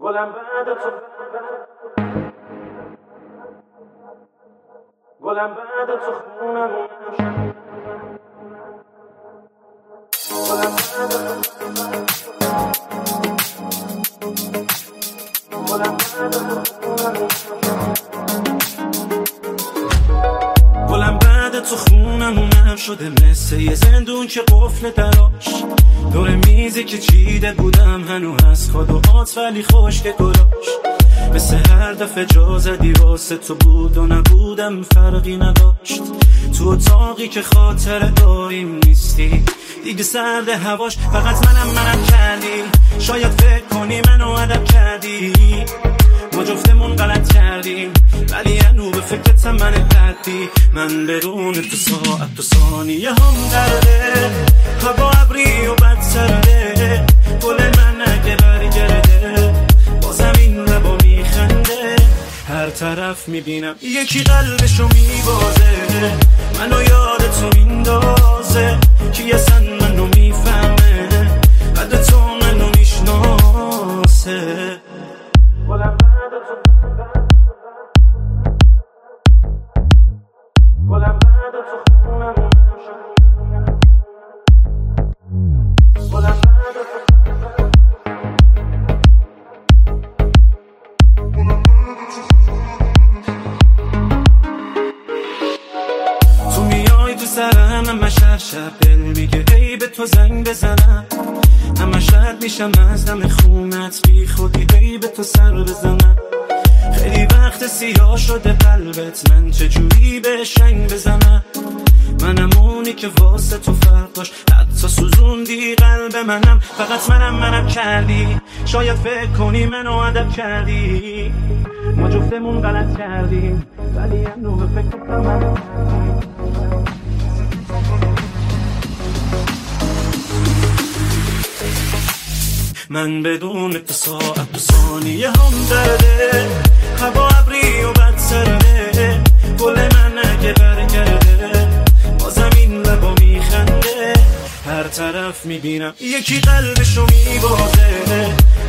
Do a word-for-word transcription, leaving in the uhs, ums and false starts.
گلم بعد تو گلم بعد تو خونمون شد گلم بعد تو گلم بعد تو خونمون گلم بعد تو خونمونم شده مثل یه زندون که قفل دراش دور میزی که چیده بودم هنو هست خدوات ولی خشک گلاش مثل هر دفعه جا زدی واسه تو بود و نبودم فرقی نداشت تو اتاقی که خاطر داریم نیستی دیگه سرد هواش فقط منم منم کردی شاید فکر کنی منو ادب کردی ما جفتمون غلط کردیم ولی هنو به فکرتم من قدی من برون تو ساعت تو ثانیه هم درده هوا ابری و بدسرده گل من اگه برگرده با زمین لبا میخنده هر طرف میبینم یکی قلبشو میبازه منو یاد تو میندازه کی اصلا منو میفهمه قد تو منو میشناسه گلم بعد تو گلم بعد تو خونمون شد گلم بعد تو میای تو سرم همه شهر شب دل میگه ای به تو زنگ بزنم همه شهر میشم از دم خونت بی خودی ای به تو سر بزنم خیلی وقت سیاه شده قلبت من چجوری به شنگ بزنم منم اونی که واسه تو فرق داشت حتی سوزوندی قلب منم فقط منم منم کردی شاید فکر کنی منو ادب کردی ما جفتمون غلط کردیم ولی هنو به فکر من من بدون تو ساعت تو ثانیه هم درده هوا ابری و بد سرده گل من اگه برگرده با زمین لبا میخنده هر طرف میبینم یکی قلبشو میبازه